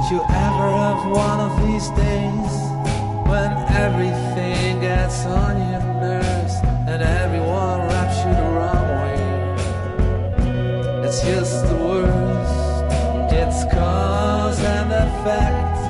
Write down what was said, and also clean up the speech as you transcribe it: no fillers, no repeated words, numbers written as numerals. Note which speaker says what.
Speaker 1: you ever have one of these days when everything gets on your nerves and everyone wraps you the wrong way? It's just the worst. It's cause and effect.